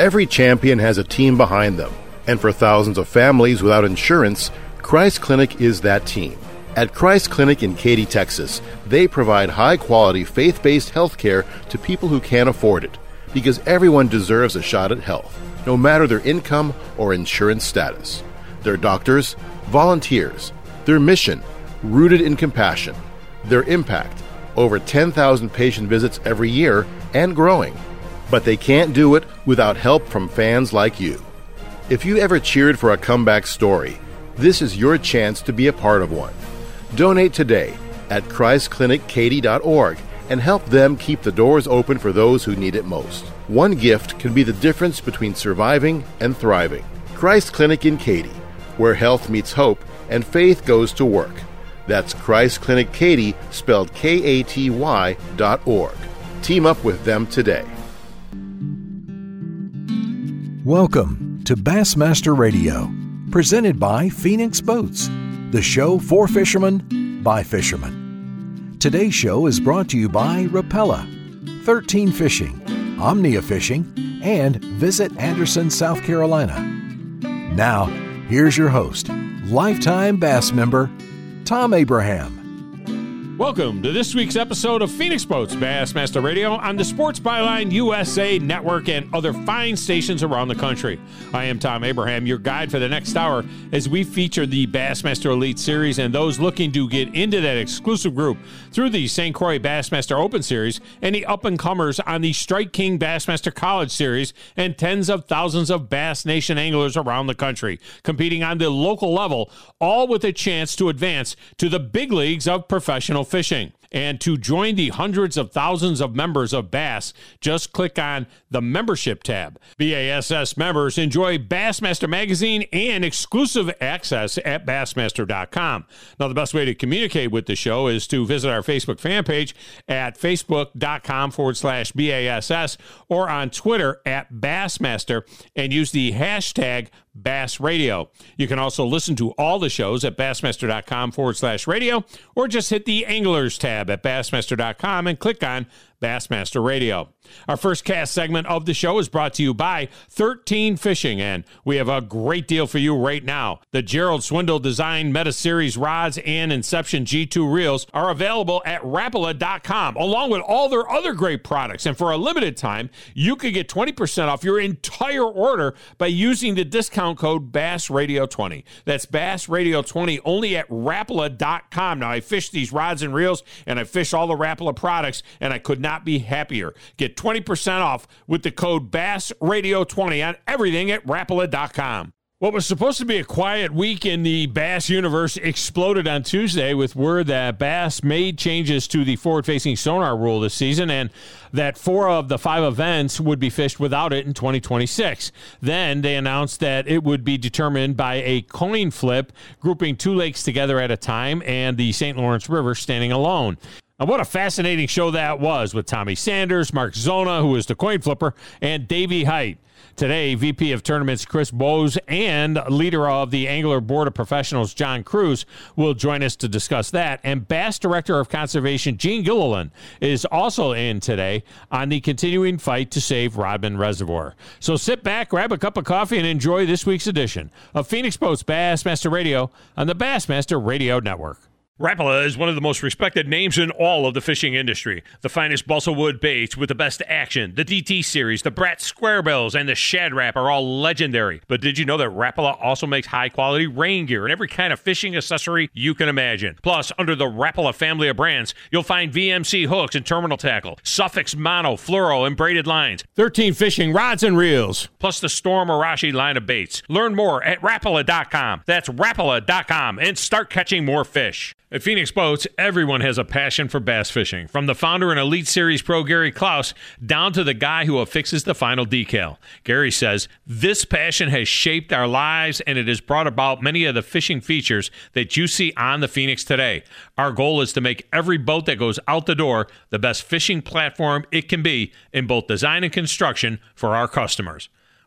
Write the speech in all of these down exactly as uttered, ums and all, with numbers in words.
Every champion has a team behind them, and for thousands of families without insurance, Christ Clinic is that team. At Christ Clinic in Katy, Texas, they provide high-quality, faith-based health care to people who can't afford it, because everyone deserves a shot at health, no matter their income or insurance status. Their doctors, volunteers, their mission, rooted in compassion, their impact, over ten thousand patient visits every year and growing. But they can't do it without help from fans like you. If you ever cheered for a comeback story, this is your chance to be a part of one. Donate today at christ clinic katy dot org and help them keep the doors open for those who need it most. One gift can be the difference between surviving and thriving. Christ Clinic in Katy, where health meets hope and faith goes to work. That's Christ Clinic Katy, spelled K A T Y dot org. Team up with them today. Welcome to Bassmaster Radio, presented by Phoenix Boats, the show for fishermen by fishermen. Today's show is brought to you by Rapala, thirteen Fishing, Omnia Fishing, and Visit Anderson, South Carolina. Now, here's your host, lifetime bass member, Tom Abraham. Welcome to this week's episode of Phoenix Boats Bassmaster Radio on the Sports Byline U S A Network and other fine stations around the country. I am Tom Abraham, your guide for the next hour as we feature the Bassmaster Elite Series and those looking to get into that exclusive group through the Saint Croix Bassmaster Open Series and the up-and-comers on the Strike King Bassmaster College Series and tens of thousands of Bass Nation anglers around the country competing on the local level, all with a chance to advance to the big leagues of professional fishing. And to join the hundreds of thousands of members of Bass, just click on the membership tab. B A S S members enjoy Bassmaster Magazine and exclusive access at bassmaster dot com. Now, the best way to communicate with the show is to visit our Facebook fan page at facebook.com forward slash BASS or on Twitter at Bassmaster and use the hashtag Bass Radio. You can also listen to all the shows at bassmaster.com forward slash radio or just hit the Anglers tab at bassmaster dot com and click on Bassmaster Radio. Our first cast segment of the show is brought to you by thirteen Fishing, and we have a great deal for you right now. The Gerald Swindle Design Meta Series rods and Inception G two reels are available at Rapala dot com, along with all their other great products. And for a limited time, you could get twenty percent off your entire order by using the discount code Bass Radio twenty. That's Bass Radio twenty only at Rapala dot com. Now, I fish these rods and reels, and I fish all the Rapala products, and I could not be happier. Get twenty percent off with the code Bass Radio twenty on everything at Rapala dot com. What was supposed to be a quiet week in the Bass universe exploded on Tuesday with word that Bass made changes to the forward-facing sonar rule this season and that four of the five events would be fished without it in twenty twenty-six. Then they announced that it would be determined by a coin flip, grouping two lakes together at a time and the Saint Lawrence River standing alone. And what a fascinating show that was with Tommy Sanders, Mark Zona, who was the coin flipper, and Davey Height. Today, V P of Tournaments Chris Bowes and leader of the Angler Board of Professionals, John Cruz, will join us to discuss that. And Bass Director of Conservation, Gene Gilliland, is also in today on the continuing fight to save Rodman Reservoir. So sit back, grab a cup of coffee, and enjoy this week's edition of Phoenix Boats Bassmaster Radio on the Bassmaster Radio Network. Rapala is one of the most respected names in all of the fishing industry. The finest balsa wood baits with the best action, the D T series, the Brat Square Bills, and the Shad Rap are all legendary. But did you know that Rapala also makes high-quality rain gear and every kind of fishing accessory you can imagine? Plus, under the Rapala family of brands, you'll find V M C hooks and terminal tackle, Suffix mono, fluoro, and braided lines, thirteen Fishing rods and reels, plus the Storm Arashi line of baits. Learn more at Rapala dot com. That's Rapala dot com and start catching more fish. At Phoenix Boats, everyone has a passion for bass fishing, from the founder and Elite Series pro Gary Klaus down to the guy who affixes the final decal. Gary says, this passion has shaped our lives and it has brought about many of the fishing features that you see on the Phoenix today. Our goal is to make every boat that goes out the door the best fishing platform it can be in both design and construction for our customers.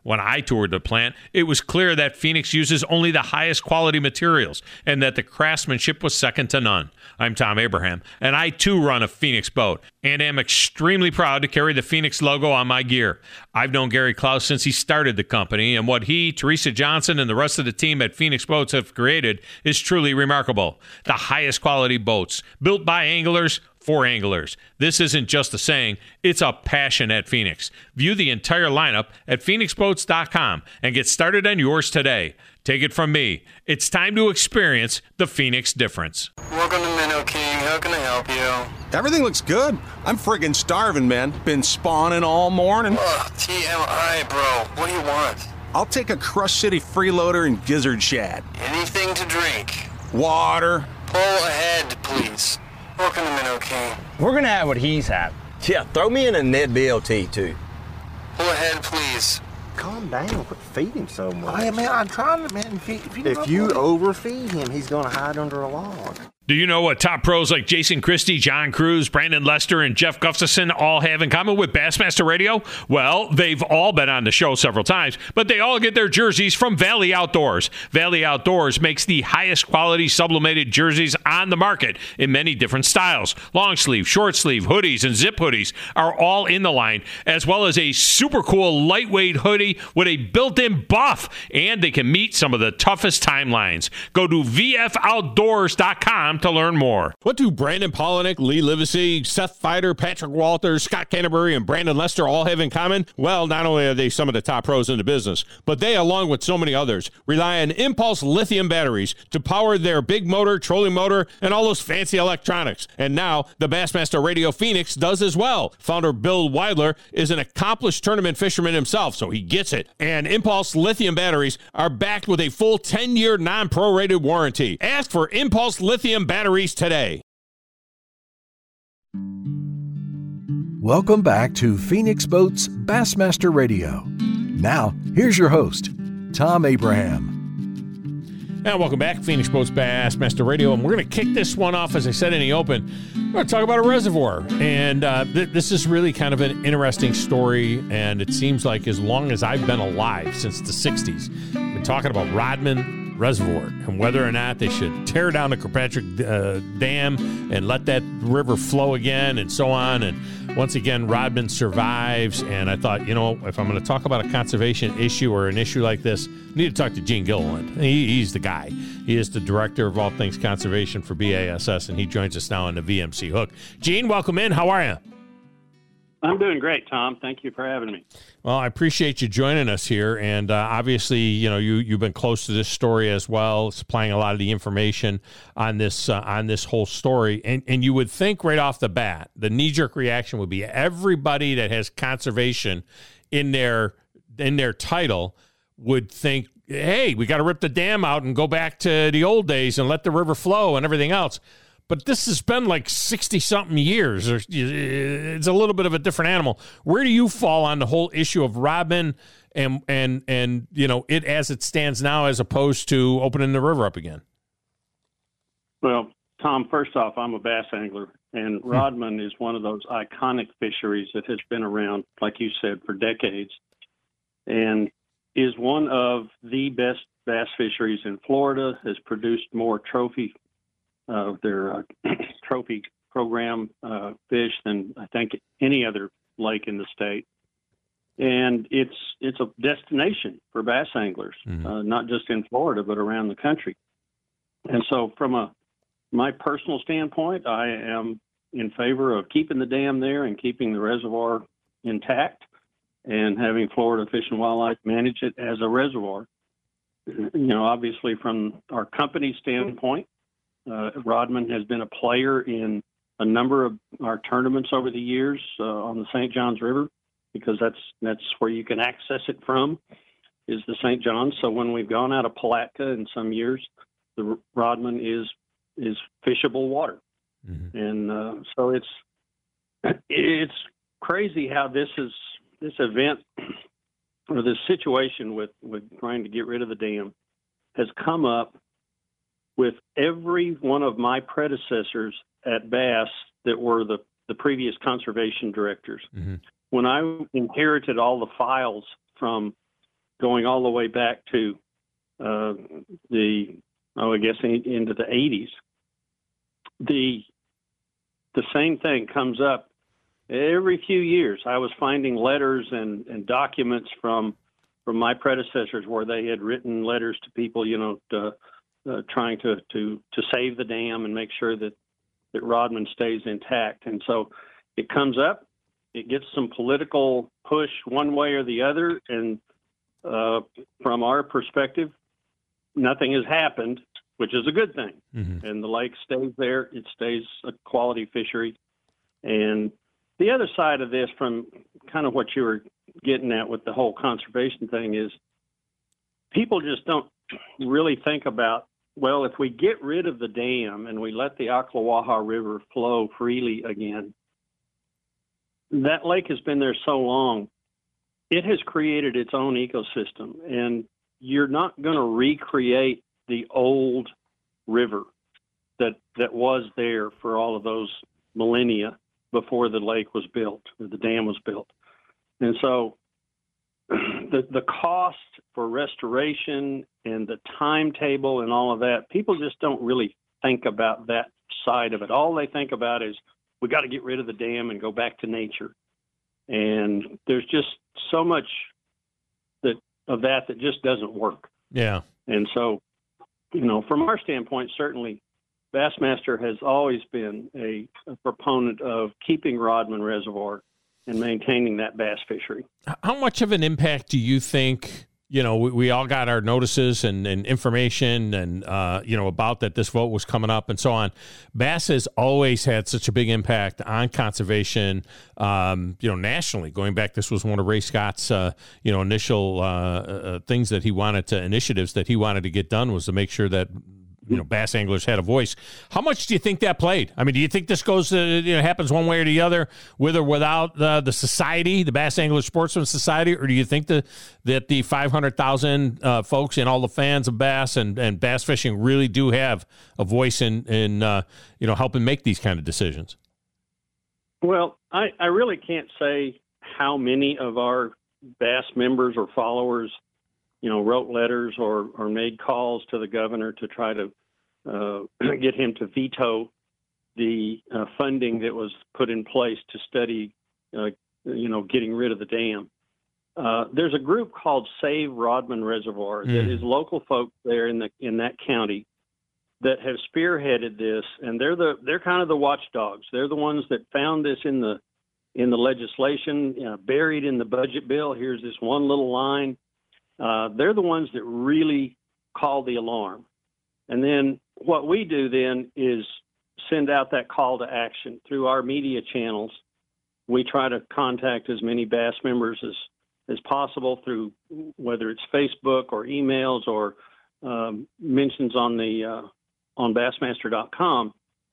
When I toured the plant, it was clear that Phoenix uses only the highest quality materials and that the craftsmanship was second to none. I'm Tom Abraham, and I too run a Phoenix boat and am extremely proud to carry the Phoenix logo on my gear. I've known Gary Klaus since he started the company, and what he, Teresa Johnson, and the rest of the team at Phoenix Boats have created is truly remarkable. The highest quality boats, built by anglers, for anglers. This isn't just a saying, it's a passion at Phoenix. View the entire lineup at phoenix boats dot com and get started on yours today. Take it from me, it's time to experience the Phoenix difference. Welcome to Minnow King. How can I help you? Everything looks good. I'm friggin' starving, man. Been spawning all morning. Ugh, T M I, bro. What do you want? I'll take a Crush City freeloader and gizzard shad. Anything to drink? Water. Pull ahead, please. Welcome to Minnow King. We're gonna have what he's having. Yeah, throw me in a Ned B L T, too. Pull ahead, please. Calm down. Quit feeding him so much. Hey, man, I'm trying to, man. If you, if you, If you overfeed him, he's gonna hide under a log. Do you know what top pros like Jason Christie, John Cruz, Brandon Lester, and Jeff Gustafson all have in common with Bassmaster Radio? Well, they've all been on the show several times, but they all get their jerseys from Valley Outdoors. Valley Outdoors makes the highest quality sublimated jerseys on the market in many different styles. Long sleeve, short sleeve, hoodies, and zip hoodies are all in the line, as well as a super cool lightweight hoodie with a built-in buff, and they can meet some of the toughest timelines. Go to v f outdoors dot com to learn more. What do Brandon Polinick, Lee Livesey, Seth Fider, Patrick Walters, Scott Canterbury, and Brandon Lester all have in common? Well, not only are they some of the top pros in the business, but they, along with so many others, rely on Impulse lithium batteries to power their big motor, trolling motor, and all those fancy electronics. And now, the Bassmaster Radio Phoenix does as well. Founder Bill Weidler is an accomplished tournament fisherman himself, so he gets it. And Impulse lithium batteries are backed with a full ten-year non-prorated warranty. Ask for Impulse lithium batteries today. Welcome back to Phoenix Boats Bassmaster Radio. Now, here's your host, Tom Abraham. And welcome back, Phoenix Boats Bassmaster Radio. And we're going to kick this one off, as I said in the open. We're going to talk about a reservoir. And uh, th- this is really kind of an interesting story. And it seems like as long as I've been alive, since the sixties, I've been talking about Rodman Reservoir and whether or not they should tear down the Kirkpatrick uh, Dam and let that river flow again and so on. And once again, Rodman survives. And I thought, you know, if I'm going to talk about a conservation issue or an issue like this, I need to talk to Gene Gilliland. He, he's the guy. He is the director of all things conservation for B A S S, and he joins us now on the V M C Hook. Gene, welcome in. How are you? I'm doing great, Tom. Thank you for having me. Well, I appreciate you joining us here, and uh, obviously, you know, you you've been close to this story as well, supplying a lot of the information on this uh, on this whole story. And and you would think right off the bat, the knee-jerk reaction would be everybody that has conservation in their in their title would think, hey, we got to rip the dam out and go back to the old days and let the river flow and everything else. But this has been like sixty-something years. It's a little bit of a different animal. Where do you fall on the whole issue of Rodman and, and, and you know, it as it stands now as opposed to opening the river up again? Well, Tom, first off, I'm a bass angler, and Rodman is one of those iconic fisheries that has been around, like you said, for decades, and is one of the best bass fisheries in Florida, has produced more trophy Uh, their uh, trophy program uh, fish than I think any other lake in the state, and it's it's a destination for bass anglers, mm-hmm. uh, not just in Florida but around the country. And so, from a my personal standpoint, I am in favor of keeping the dam there and keeping the reservoir intact, and having Florida Fish and Wildlife manage it as a reservoir. You know, obviously, from our company standpoint. Uh, Rodman has been a player in a number of our tournaments over the years uh, on the Saint Johns River, because that's that's where you can access it from, is the Saint Johns. So when we've gone out of Palatka in some years, the Rodman is is fishable water, mm-hmm. and uh, so it's it's crazy how this is this event or this situation with with trying to get rid of the dam has come up with every one of my predecessors at Bass that were the, the previous conservation directors. Mm-hmm. When I inherited all the files from going all the way back to uh, the, oh, I guess in, into the eighties. The the same thing comes up every few years. I was finding letters and, and documents from from my predecessors where they had written letters to people, you know, to, uh, trying to, to, to save the dam and make sure that, that Rodman stays intact. And so it comes up, it gets some political push one way or the other, and uh, from our perspective, nothing has happened, which is a good thing. Mm-hmm. And the lake stays there. It stays a quality fishery. And the other side of this, from kind of what you were getting at with the whole conservation thing, is people just don't really think about, well, if we get rid of the dam and we let the Ocklawaha River flow freely again, that lake has been there so long, it has created its own ecosystem. And you're not going to recreate the old river that that was there for all of those millennia before the lake was built or the dam was built. And so the the cost for restoration and the timetable and all of that, people just don't really think about that side of it. All they think about is, we got to get rid of the dam and go back to nature. And there's just so much that of that that just doesn't work. Yeah. And so, you know, from our standpoint, certainly Bassmaster has always been a, a proponent of keeping Rodman Reservoir and maintaining that bass fishery. How much of an impact do you think, you know, we, we all got our notices and, and information and, uh, you know, about that this vote was coming up and so on. Bass has always had such a big impact on conservation, um, you know, nationally. Going back, this was one of Ray Scott's, uh, you know, initial uh, uh, things that he wanted to, initiatives that he wanted to get done, was to make sure that, you know, bass anglers had a voice. How much do you think that played? I mean, do you think this goes, uh, you know, happens one way or the other, with or without uh, the society, the Bass Angler Sportsman Society, or do you think that that the five hundred thousand uh, folks and all the fans of bass and, and bass fishing really do have a voice in, in uh, you know, helping make these kind of decisions? Well, I, I really can't say how many of our bass members or followers, you know, wrote letters or, or made calls to the governor to try to uh, get him to veto the uh, funding that was put in place to study, uh, you know, getting rid of the dam. Uh, there's a group called Save Rodman Reservoir mm. that is local folks there in the in that county that have spearheaded this, and they're the they're kind of the watchdogs. They're the ones that found this in the in the legislation, you know, buried in the budget bill. Here's this one little line. Uh, they're the ones that really call the alarm. And then what we do then is send out that call to action through our media channels. We try to contact as many bass members as, as possible through whether it's Facebook or emails or um, mentions on the uh, on bassmaster dot com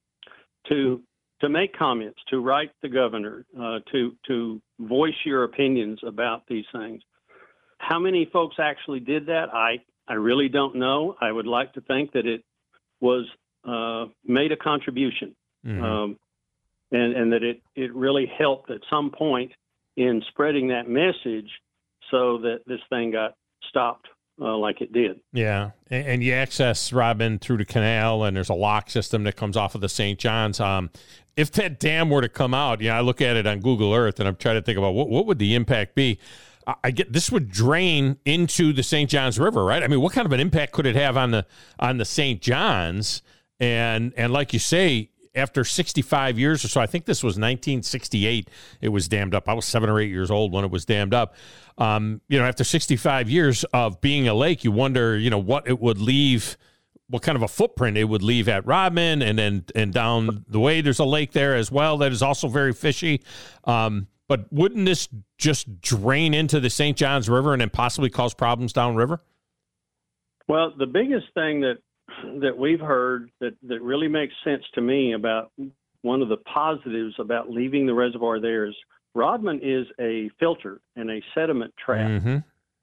to to make comments, to write the governor, uh, to to voice your opinions about these things. How many folks actually did that? I, I really don't know. I would like to think that it was uh, made a contribution, mm-hmm. um, and, and that it, it really helped at some point in spreading that message so that this thing got stopped uh, like it did. Yeah, and, and you access Rodman through the canal, and there's a lock system that comes off of the Saint Johns. Um, if that dam were to come out, you know, I look at it on Google Earth, and I'm trying to think about what, what would the impact be. I get this would drain into the Saint Johns River, right? I mean, what kind of an impact could it have on the on the Saint Johns? And and like you say, after sixty-five years or so, I think this was nineteen sixty-eight, it was dammed up. I was seven or eight years old when it was dammed up. Um, you know, after sixty-five years of being a lake, you wonder, you know, what it would leave, what kind of a footprint it would leave at Rodman, and then and down the way there's a lake there as well that is also very fishy. Um, But wouldn't this just drain into the Saint Johns River and then possibly cause problems downriver? Well, the biggest thing that that we've heard that, that really makes sense to me about one of the positives about leaving the reservoir there is Rodman is a filter and a sediment trap. Mm-hmm.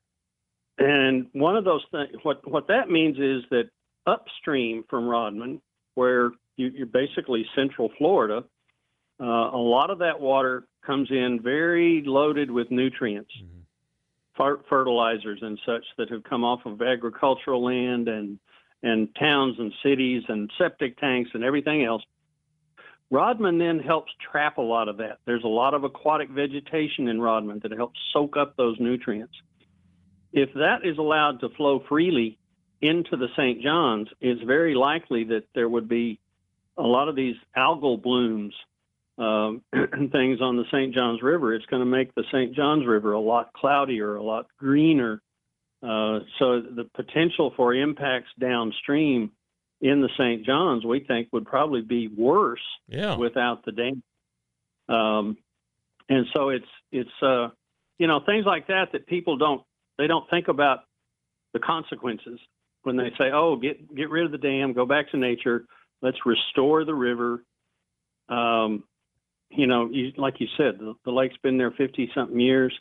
And one of those things, what, what that means is that upstream from Rodman, where you, you're basically central Florida, uh, a lot of that water comes in very loaded with nutrients. Mm-hmm. fer- fertilizers and such that have come off of agricultural land and and towns and cities and septic tanks and everything else. Rodman then helps trap a lot of that. There's a lot of aquatic vegetation in Rodman that helps soak up those nutrients. If that is allowed to flow freely into the Saint Johns, it's very likely that there would be a lot of these algal blooms um, and things on the Saint Johns River. It's going to make the Saint Johns River a lot cloudier, a lot greener. Uh, so the potential for impacts downstream in the Saint Johns, we think, would probably be worse yeah. without the dam. Um, and so it's it's uh, you know, things like that that people don't they don't think about the consequences when they say, oh, get get rid of the dam, go back to nature, let's restore the river. Um, you know, you, like you said, the, the lake's been there fifty something years.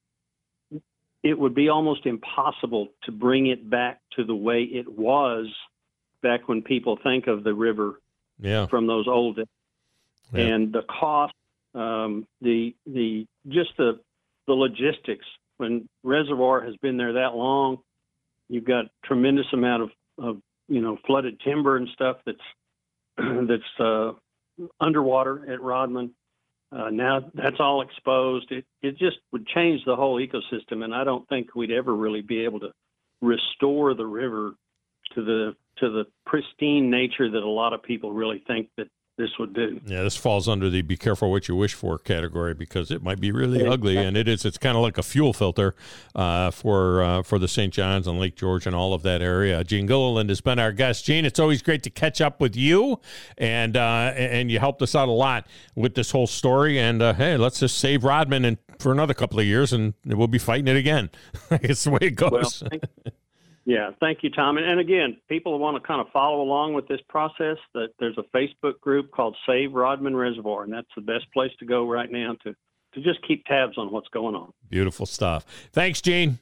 It would be almost impossible to bring it back to the way it was back when people think of the river yeah. from those old days. Yeah. And the cost, um, the the just the the logistics. When reservoir has been there that long, you've got tremendous amount of, of you know flooded timber and stuff that's that's uh, underwater at Rodman. Uh, now that's all exposed. It it just would change the whole ecosystem, and I don't think we'd ever really be able to restore the river to the to the pristine nature that a lot of people really think that this would do. Yeah, this falls under the be careful what you wish for category because it might be really yeah, ugly, and it is. It's kind of like a fuel filter uh, for uh, for the Saint Johns and Lake George and all of that area. Gene Gilliland has been our guest. Gene, it's always great to catch up with you, and uh, and you helped us out a lot with this whole story. And uh, hey, let's just save Rodman and for another couple of years, and we'll be fighting it again. It's the way it goes. Well, thank, yeah, thank you, Tom. And, and again, people want to kind of follow along with this process. That there's a Facebook group called Save Rodman Reservoir, and that's the best place to go right now to to just keep tabs on what's going on. Beautiful stuff. Thanks, Gene.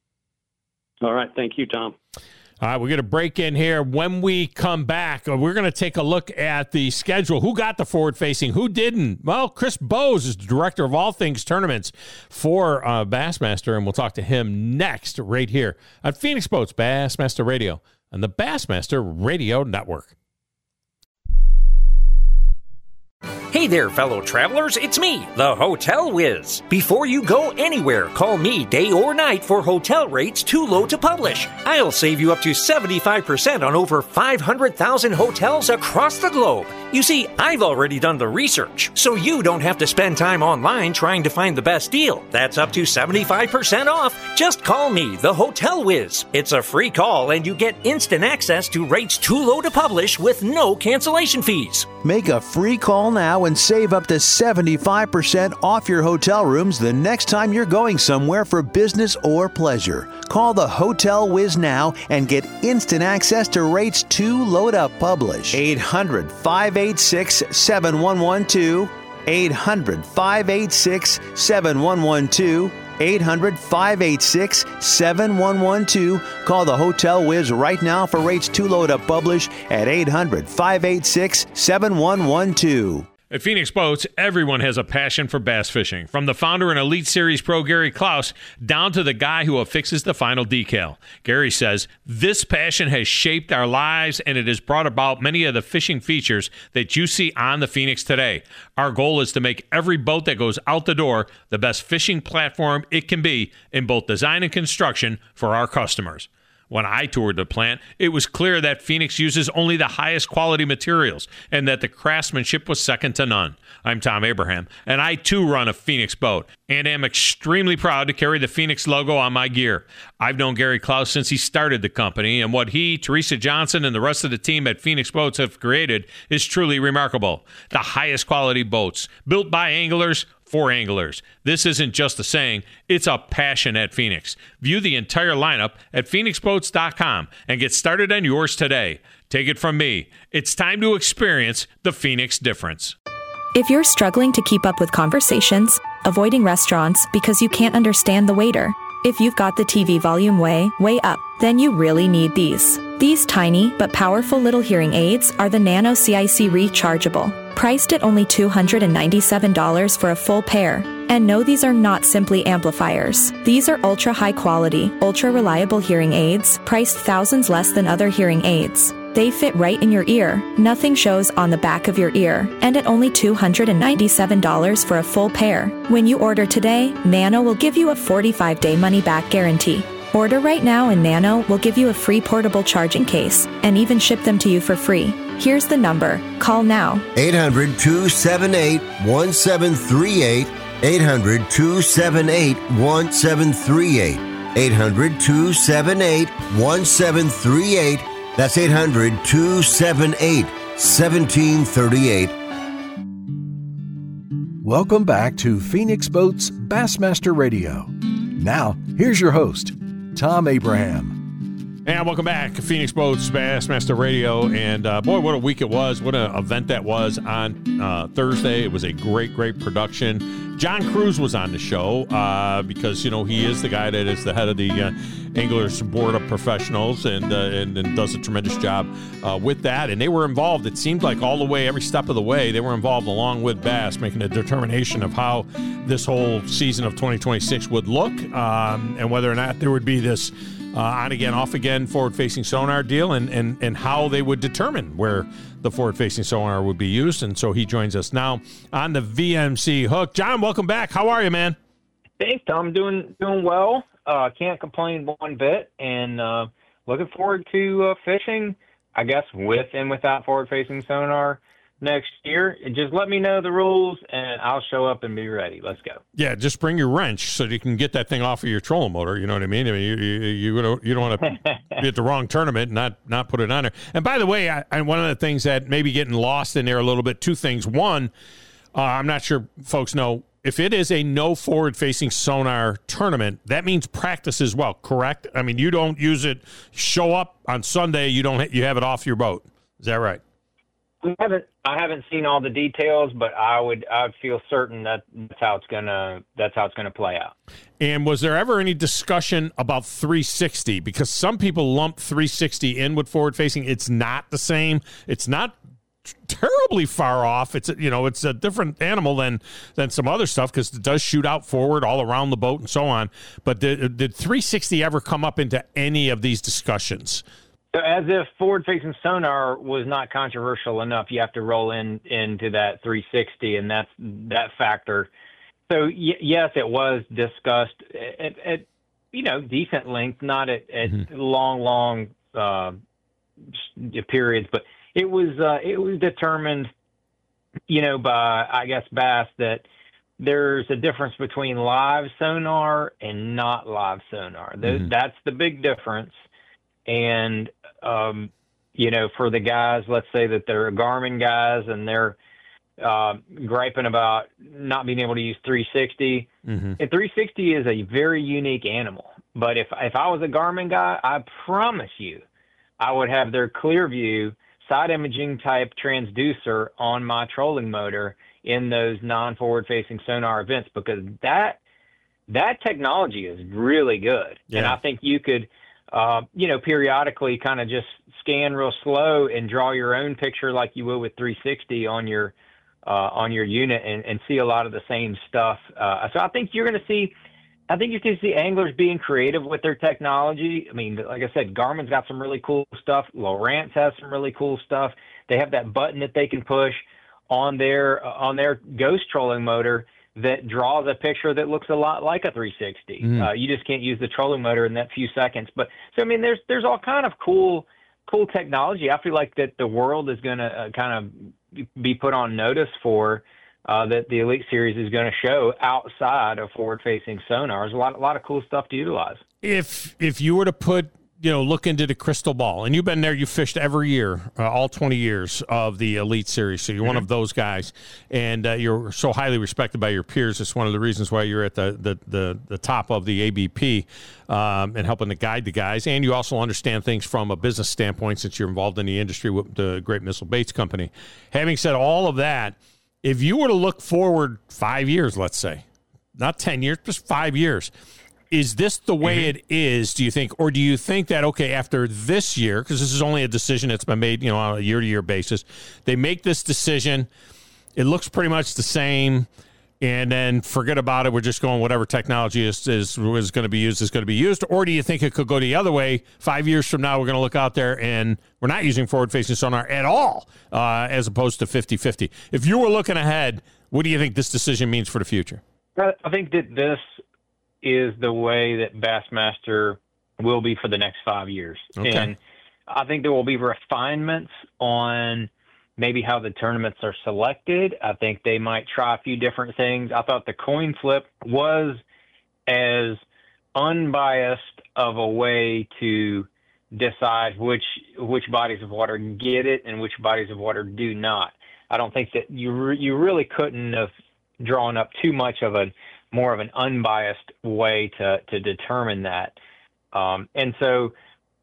All right, thank you, Tom. All right, we're going to break in here. When we come back, we're going to take a look at the schedule. Who got the forward-facing? Who didn't? Well, Chris Bowes is the director of all things tournaments for uh, Bassmaster, and we'll talk to him next right here on Phoenix Boats Bassmaster Radio on the Bassmaster Radio Network. Hey there, fellow travelers, it's me, the Hotel Whiz. Before you go anywhere, call me day or night for hotel rates too low to publish. I'll save you up to seventy-five percent on over five hundred thousand hotels across the globe. You see, I've already done the research, so you don't have to spend time online trying to find the best deal. That's up to seventy-five percent off. Just call me, the Hotel Whiz. It's a free call, and you get instant access to rates too low to publish with no cancellation fees. Make a free call now and save up to seventy-five percent off your hotel rooms the next time you're going somewhere for business or pleasure. Call the Hotel Whiz now and get instant access to rates too low to publish. eight hundred, five eight six, seven one one two. eight hundred, five eight six, seven one one two. eight hundred, five eight six, seven one one two. Call the Hotel Whiz right now for rates too low to publish at eight hundred, five eight six, seven one one two. At Phoenix Boats, everyone has a passion for bass fishing, from the founder and Elite Series pro Gary Klaus down to the guy who affixes the final decal. Gary says, this passion has shaped our lives and it has brought about many of the fishing features that you see on the Phoenix today. Our goal is to make every boat that goes out the door the best fishing platform it can be in both design and construction for our customers. When I toured the plant, it was clear that Phoenix uses only the highest quality materials and that the craftsmanship was second to none. I'm Tom Abraham, and I too run a Phoenix boat and am extremely proud to carry the Phoenix logo on my gear. I've known Gary Klaus since he started the company, and what he, Teresa Johnson, and the rest of the team at Phoenix Boats have created is truly remarkable. The highest quality boats, built by anglers, for anglers. This isn't just a saying, it's a passion at Phoenix. View the entire lineup at phoenix boats dot com and get started on yours today. Take it from me, it's time to experience the Phoenix difference. If you're struggling to keep up with conversations, avoiding restaurants because you can't understand the waiter, if you've got the T V volume way, way up, then you really need these. These tiny but powerful little hearing aids are the Nano C I C Rechargeable. Priced at only two hundred ninety-seven dollars for a full pair, And no, these are not simply amplifiers. These are ultra high quality, ultra reliable hearing aids, priced thousands less than other hearing aids. They fit right in your ear. Nothing shows on the back of your ear. And at only two hundred ninety-seven dollars for a full pair. When you order today, Nano will give you a forty-five day money-back guarantee. Order right now and Nano will give you a free portable charging case and even ship them to you for free. Here's the number. Call now. eight hundred, two seven eight, one seven three eight. eight hundred, two seven eight, one seven three eight. eight hundred, two seven eight, one seven three eight. That's eight hundred, two seven eight, one seven three eight. Welcome back to Phoenix Boats Bassmaster Radio. Now, here's your host, Tom Abraham. And welcome back to Phoenix Boats Bassmaster Radio. And uh, boy, what a week it was. What an event that was on uh, Thursday. It was a great, great production. John Cruz was on the show uh, because, you know, he is the guy that is the head of the uh, Anglers Board of Professionals and, uh, and and does a tremendous job uh, with that. And they were involved, it seemed like all the way, every step of the way, they were involved along with Bass, making a determination of how this whole season of twenty twenty-six would look um, and whether or not there would be this uh, on-again, off-again forward-facing sonar deal and, and, and how they would determine where the forward-facing sonar would be used. And so he joins us now on the V M C hook. John, welcome back. How are you, man? Thanks, Tom. Doing doing well. Uh, can't complain one bit, and uh, looking forward to uh, fishing, I guess, with and without forward-facing sonar next year. Just let me know the rules, and I'll show up and be ready. Let's go. Yeah, just bring your wrench so you can get that thing off of your trolling motor. You know what I mean? I mean, you you, you don't you don't want to be at the wrong tournament and not not put it on there. And by the way, I, I, one of the things that may be getting lost in there a little bit, two things. One, uh, I'm not sure folks know, if it is a no forward-facing sonar tournament, that means practice as well, correct? I mean, you don't use it, show up on Sunday, you don't you have it off your boat. Is that right? I haven't I haven't seen all the details, but I would I would feel certain that that's how it's gonna that's how it's gonna play out. And was there ever any discussion about three sixty? Because some people lump three sixty in with forward-facing. It's not the same. It's not terribly far off. It's a, you know, it's a different animal than than some other stuff because it does shoot out forward all around the boat and so on. But did, did three sixty ever come up into any of these discussions? So as if forward-facing sonar was not controversial enough, you have to roll in into that three sixty, and that's that factor. So y- yes, it was discussed at, at you know decent length, not at, at mm-hmm. long, long uh, periods, but. It was uh, it was determined, you know, by, I guess, Bass that there's a difference between live sonar and not live sonar. Mm-hmm. That's the big difference. And, um, you know, for the guys, let's say that they're Garmin guys and they're uh, griping about not being able to use three sixty. Mm-hmm. And three sixty is a very unique animal. But if if I was a Garmin guy, I promise you I would have their Clearview side imaging type transducer on my trolling motor in those non-forward facing sonar events, because that that technology is really good. Yeah. And I think you could, uh, you know, periodically kind of just scan real slow and draw your own picture like you would with three sixty on your uh, on your unit and, and see a lot of the same stuff. Uh, so I think you're going to see I think you can see anglers being creative with their technology. I mean, like I said, Garmin's got some really cool stuff. Lowrance has some really cool stuff. They have that button that they can push on their uh, on their Ghost trolling motor that draws a picture that looks a lot like a three sixty. Mm. Uh, you just can't use the trolling motor in that few seconds. But so I mean, there's there's all kind of cool cool technology. I feel like that the world is going to uh, kind of be put on notice for. Uh, that the Elite Series is going to show outside of forward-facing sonars. A lot, a lot of cool stuff to utilize. If if you were to put, you know, look into the crystal ball, and you've been there, you fished every year, uh, all twenty years of the Elite Series, so you're mm-hmm. one of those guys, and uh, you're so highly respected by your peers. It's one of the reasons why you're at the the the, the top of the A B P um, and helping to guide the guys, and you also understand things from a business standpoint since you're involved in the industry with the Great Missile Baits Company. Having said all of that, if you were to look forward five years, let's say, not ten years, just five years, is this the way mm-hmm. it is, do you think? Or do you think that, okay, after this year, because this is only a decision that's been made, you know, on a year-to-year basis, they make this decision, it looks pretty much the same, and then forget about it. We're just going whatever technology is is, is going to be used is going to be used? Or do you think it could go the other way? Five years from now, we're going to look out there and we're not using forward-facing sonar at all, uh, as opposed to fifty-fifty. If you were looking ahead, what do you think this decision means for the future? I think that this is the way that Bassmaster will be for the next five years. Okay. And I think there will be refinements on maybe how the tournaments are selected. I think they might try a few different things. I thought the coin flip was as unbiased of a way to decide which which bodies of water get it and which bodies of water do not. I don't think that you re- you really couldn't have drawn up too much of a more of an unbiased way to to determine that. Um, and so,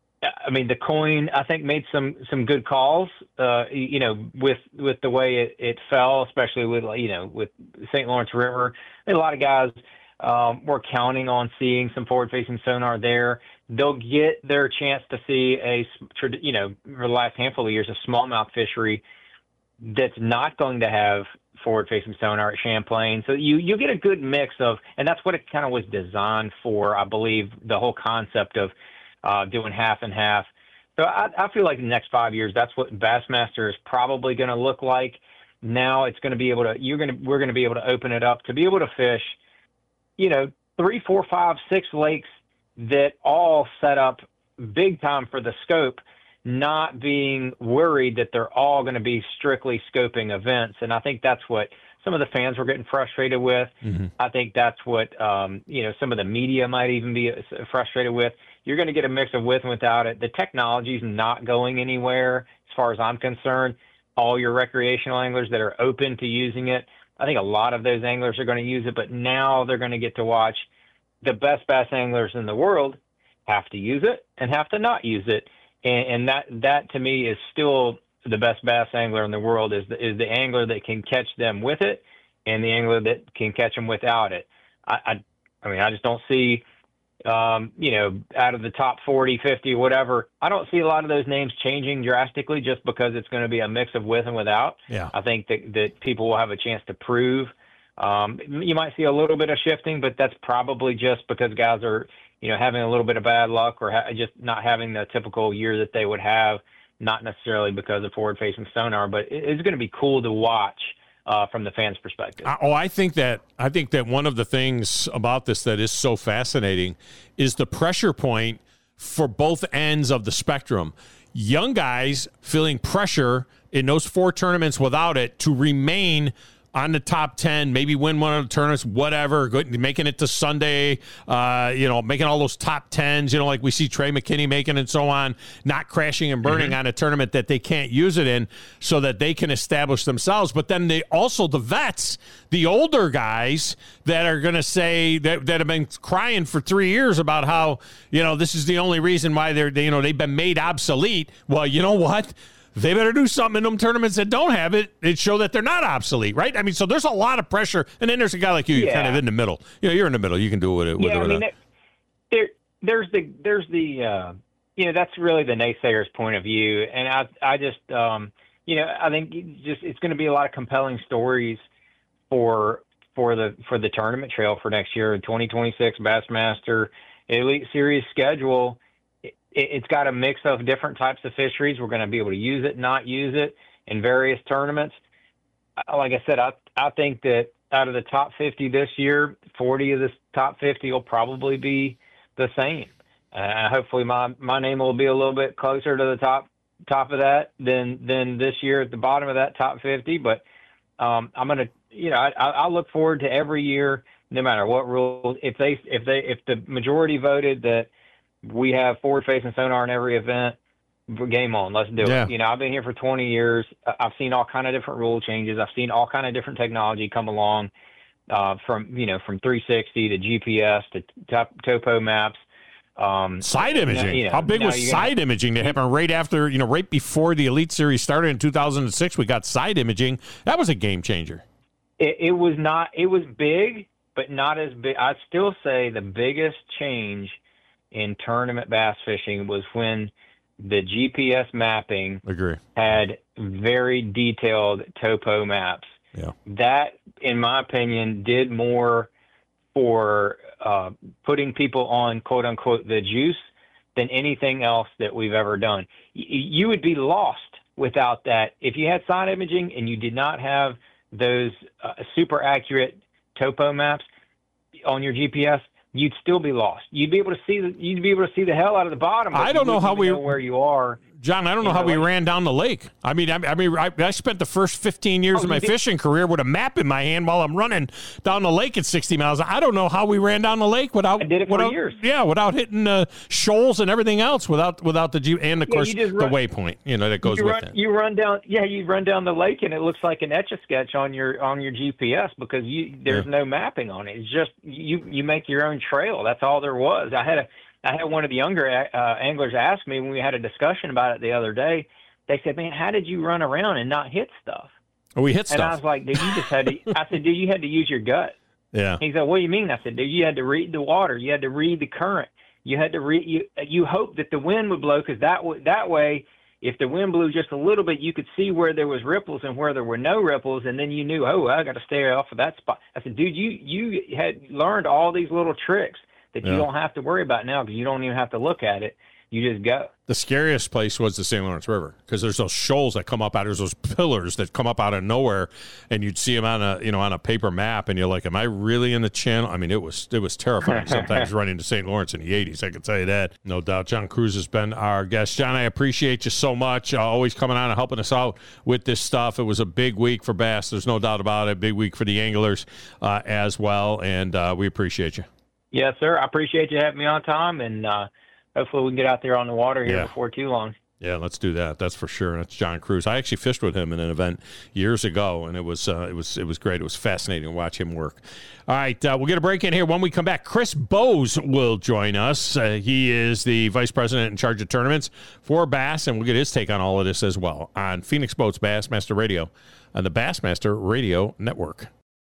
I mean, the coin, I think, made some, some good calls, uh, you know, with, with the way it, it fell, especially with, you know, with Saint Lawrence River. A lot of guys um, were counting on seeing some forward-facing sonar there. They'll get their chance to see a, you know, for the last handful of years, a smallmouth fishery that's not going to have forward-facing sonar at Champlain. So you, you get a good mix of, and that's what it kind of was designed for, I believe, the whole concept of uh, doing half and half. So I, I feel like the next five years, that's what Bassmaster is probably going to look like. Now it's going to be able to, you're going to, we're going to be able to open it up to be able to fish, you know, three, four, five, six lakes that all set up big time for the scope, not being worried that they're all going to be strictly scoping events. And I think that's what some of the fans were getting frustrated with. Mm-hmm. I think that's what, um, you know, some of the media might even be frustrated with. You're going to get a mix of with and without it. The technology's not going anywhere as far as I'm concerned. All your recreational anglers that are open to using it, I think a lot of those anglers are going to use it, but now they're going to get to watch the best bass anglers in the world have to use it and have to not use it. And, and that, that to me is still the best bass angler in the world is the, is the angler that can catch them with it and the angler that can catch them without it. I, I, I mean, I just don't see, um, you know, out of the top forty, fifty, whatever, I don't see a lot of those names changing drastically just because it's going to be a mix of with and without. Yeah. I think that, that people will have a chance to prove. Um, you might see a little bit of shifting, but that's probably just because guys are, you know, having a little bit of bad luck or ha- just not having the typical year that they would have, not necessarily because of forward-facing sonar, but it, it's going to be cool to watch uh, from the fans' perspective. Oh, I think that I think that one of the things about this that is so fascinating is the pressure point for both ends of the spectrum. Young guys feeling pressure in those four tournaments without it to remain on the top ten, maybe win one of the tournaments, whatever, good, making it to Sunday, uh, you know, making all those top tens, you know, like we see Trey McKinney making and so on, not crashing and burning mm-hmm. on a tournament that they can't use it in so that they can establish themselves. But then they also, the vets, the older guys that are going to say, that, that have been crying for three years about how, you know, this is the only reason why they're, they, you know, they've been made obsolete. Well, you know what? They better do something in them tournaments that don't have it and show that they're not obsolete, right? I mean, so there's a lot of pressure. And then there's a guy like you, you're yeah. kind of in the middle. You know, you're in the middle. You can do it with yeah, it. I mean, there, there's the, there's the, uh, you know, that's really the naysayer's point of view. And I, I just, um, you know, I think just it's going to be a lot of compelling stories for, for the, for the tournament trail for next year, twenty twenty-six Bassmaster Elite Series schedule. It's got a mix of different types of fisheries. We're going to be able to use it, not use it in various tournaments. Like I said, I I think that out of the top fifty this year, forty of the top fifty will probably be the same. Uh, hopefully my, my name will be a little bit closer to the top top of that than than this year at the bottom of that top fifty. But um, I'm going to, you know, I, I look forward to every year, no matter what rules. If they if they if the majority voted that we have forward-facing sonar in every event, game on, let's do yeah. it. You know, I've been here for twenty years. I've seen all kind of different rule changes. I've seen all kind of different technology come along uh, from, you know, from three sixty to G P S to top, topo maps. Um, side imaging. You know, How big was side gonna, imaging that happened right after, you know, right before the Elite Series started in two thousand six? We got side imaging. That was a game changer. It, it was not, it was big, but not as big. I'd still say the biggest change in tournament bass fishing was when the G P S mapping Agree. had very detailed topo maps. Yeah. That, in my opinion, did more for uh, putting people on, quote unquote, the juice than anything else that we've ever done. Y- you would be lost without that. If you had side imaging and you did not have those uh, super accurate topo maps on your G P S, you'd still be lost. You'd be able to see the, you'd be able to see the hell out of the bottom. I don't know how we know where you are. John, I don't know how we ran down the lake. I mean, I, I mean, I, I spent the first fifteen years Oh, of my you did? fishing career with a map in my hand while I'm running down the lake at sixty miles. I don't know how we ran down the lake without. I did it for without, years. Yeah, without hitting uh, shoals and everything else, without without the G and of Yeah, course you just the run- waypoint. You know that goes you with run, it. You run down, yeah, you run down the lake, and it looks like an etch-a-sketch on your on your G P S because you there's Yeah. no mapping on it. It's just you you make your own trail. That's all there was. I had a I had one of the younger uh, anglers ask me when we had a discussion about it the other day. They said, "Man, how did you run around and not hit stuff?" Oh, we hit And I stuff. was like, "Dude, you just had to." I said, "Dude, you had to use your gut." Yeah. He said, "What do you mean?" I said, "Dude, you had to read the water. You had to read the current. You had to read. You you hoped that the wind would blow because that w- that way, if the wind blew just a little bit, you could see where there was ripples and where there were no ripples, and then you knew, oh, I got to stay off of that spot." I said, "Dude, you you had learned all these little tricks that you Yeah. don't have to worry about now because you don't even have to look at it. You just go." The scariest place was the Saint Lawrence River because there's those shoals that come up out. There's those pillars that come up out of nowhere, and you'd see them on a you know on a paper map, and you're like, "Am I really in the channel?" I mean, it was it was terrifying sometimes running to Saint Lawrence in the eighties. I can tell you that, no doubt. John Cruz has been our guest. John, I appreciate you so much. Uh, always coming on and helping us out with this stuff. It was a big week for bass. There's no doubt about it. Big week for the anglers uh, as well, and uh, we appreciate you. Yes, sir. I appreciate you having me on, Tom, and uh, hopefully we can get out there on the water here Yeah. before too long. Yeah, let's do that. That's for sure. That's John Cruz. I actually fished with him in an event years ago, and it was uh, it was it was great. It was fascinating to watch him work. All right, uh, we'll get a break in here. When we come back, Chris Bowes will join us. Uh, he is the vice president in charge of tournaments for Bass, and we'll get his take on all of this as well on Phoenix Boats Bassmaster Radio on the Bassmaster Radio Network.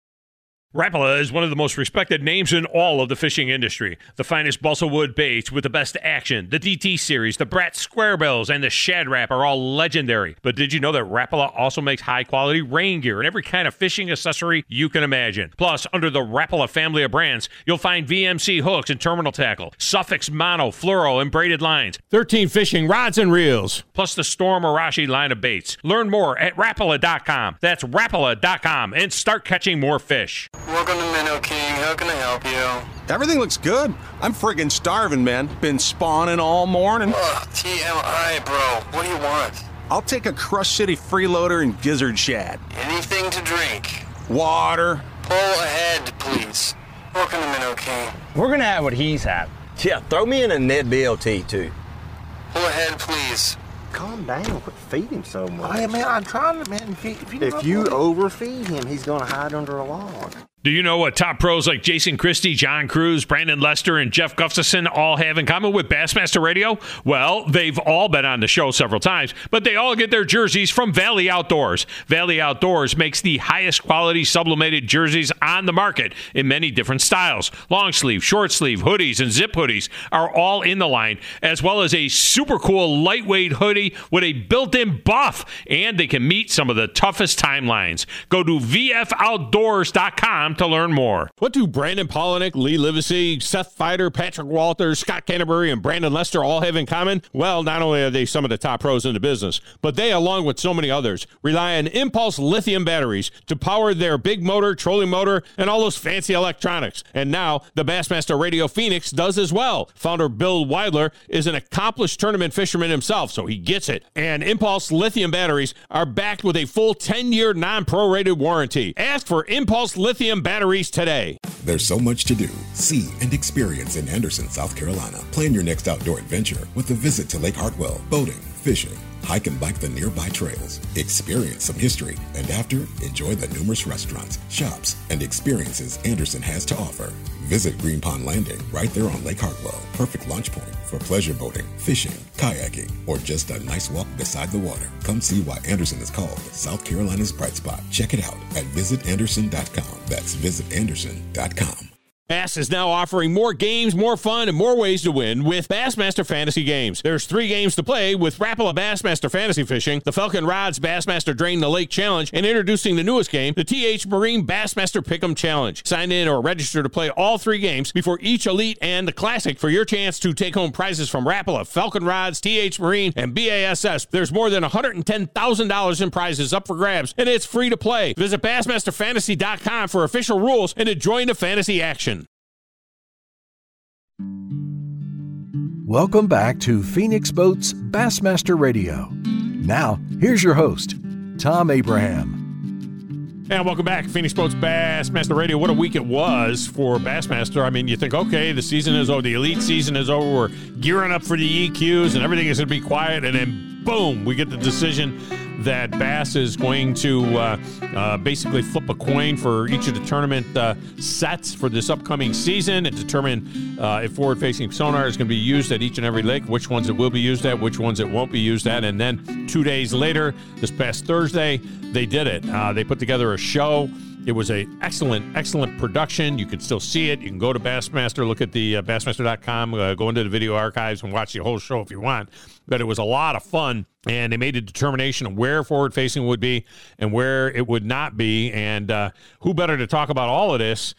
Rapala is one of the most respected names in all of the fishing industry. The finest balsa wood baits with the best action, the D T series, the Brat Square Bills, and the Shad Rap are all legendary. But did you know that Rapala also makes high-quality rain gear and every kind of fishing accessory you can imagine? Plus, under the Rapala family of brands, you'll find V M C hooks and terminal tackle, Suffix mono, fluoro, and braided lines, thirteen fishing rods and reels, plus the Storm Arashi line of baits. Learn more at Rapala dot com. That's Rapala dot com, and start catching more fish. Welcome to Minnow King. How can I help you? Everything looks good. I'm friggin' starving, man. Been spawning all morning. Ugh, T M I, bro. What do you want? I'll take a Crush City freeloader and gizzard shad. Anything to drink? Water. Pull ahead, please. Welcome to Minnow King. We're gonna have what he's having. Yeah, throw me in a Ned B L T, too. Pull ahead, please. Calm down. Quit feeding him so much. Hey, man, I'm trying to, man. If you, if you, If you overfeed him, he's gonna hide under a log. Do you know what top pros like Jason Christie, John Cruz, Brandon Lester, and Jeff Gustafson all have in common with Bassmaster Radio? Well, they've all been on the show several times, but they all get their jerseys from Valley Outdoors. Valley Outdoors makes the highest quality sublimated jerseys on the market in many different styles. Long sleeve, short sleeve, hoodies, and zip hoodies are all in the line, as well as a super cool lightweight hoodie with a built-in buff, and they can meet some of the toughest timelines. Go to V F outdoors dot com to learn more. What do Brandon Polinick, Lee Livesey, Seth Fider, Patrick Walters, Scott Canterbury, and Brandon Lester all have in common? Well, not only are they some of the top pros in the business, but they, along with so many others, rely on Impulse lithium batteries to power their big motor, trolling motor, and all those fancy electronics. And now, the Bassmaster Radio Phoenix does as well. Founder Bill Weidler is an accomplished tournament fisherman himself, so he gets it. And Impulse lithium batteries are backed with a full ten-year non-prorated warranty. Ask for Impulse lithium batteries today. There's so much to do, see, and experience in Anderson, South Carolina. Plan your next outdoor adventure with a visit to Lake Hartwell, boating, fishing, hike and bike the nearby trails, experience some history, and after, enjoy the numerous restaurants, shops, and experiences Anderson has to offer. Visit Green Pond Landing right there on Lake Hartwell. Perfect launch point for pleasure boating, fishing, kayaking, or just a nice walk beside the water. Come see why Anderson is called South Carolina's bright spot. Check it out at visit anderson dot com. That's visit anderson dot com. Bass is now offering more games, more fun, and more ways to win with Bassmaster Fantasy Games. There's three games to play with Rapala Bassmaster Fantasy Fishing, the Falcon Rods Bassmaster Drain the Lake Challenge, and introducing the newest game, the T H Marine Bassmaster Pick'em Challenge. Sign in or register to play all three games before each Elite and the Classic for your chance to take home prizes from Rapala, Falcon Rods, T H Marine, and B A S S. There's more than one hundred ten thousand dollars in prizes up for grabs, and it's free to play. Visit Bassmaster Fantasy dot com for official rules and to join the fantasy action. Welcome back to Phoenix Boats Bassmaster Radio. Now, here's your host, Tom Abraham. And welcome back, Phoenix Boats Bassmaster Radio. What a week it was for Bassmaster. I mean, you think, okay, the season is over, the elite season is over, we're gearing up for the E Qs, and everything is going to be quiet, and then boom, we get the decision that Bass is going to uh, uh, basically flip a coin for each of the tournament uh, sets for this upcoming season and determine uh, if forward-facing sonar is going to be used at each and every lake, which ones it will be used at, which ones it won't be used at. And then two days later, this past Thursday, they did it. Uh, they put together a show. It was a excellent, excellent production. You can still see it. You can go to Bassmaster, look at the uh, Bassmaster dot com, uh, go into the video archives and watch the whole show if you want. But it was a lot of fun, and they made a determination of where forward-facing would be and where it would not be. And uh, who better to talk about all of this